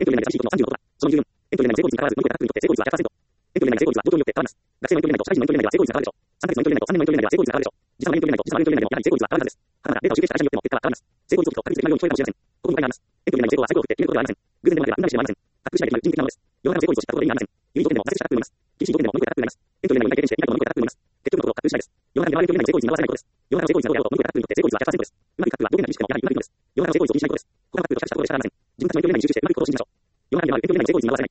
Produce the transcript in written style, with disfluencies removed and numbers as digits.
エントリー内で最新の36%。その20分。エントリー内で成功率に関わらず乗り越えた各分にとって成功率は100%。エントリー内で成功率は状況によって変わります。学生のエントリー内と社会人のエントリー内では成功率が変わるでしょう。3ヶ月のエントリー内と3年のエントリー内では成功率が変わるでしょう。実際のエントリー内と実際のエントリー内でもやはり成功率は変わるはずです。はたまたデータを集計した会社によっても結果は変わります。成功率を聞くと確率的なように聞こえるかもしれません。ここに書いてあります。エントリー内の成功はサイコロを振って決めることではありません。偶然でもあれば運試しでもありません。確認しないといけない人的なものです。世の中の成功率を知ったところで意味はありません。有意条件でも挫折した各分になります。厳しい条件でも乗り越えた各分になります。エントリー内を2回経験して見事乗り越えた各分になります。結局のところ確認しないです。世の中に現れるエントリー内の成功率に表せないことです。世の中の成功率などやろうと乗り越えた各分にとって成功率は100%です。うまくいく各分はどこになるにしてもやはりうまくいくのです。世の中の成功率を気にしないことです。他の各分と比較したことでしかありません。自分たちのエントリー内に集中してうまくいくことを信じましょう。世の中に現れるエントリー内の成功率に表せない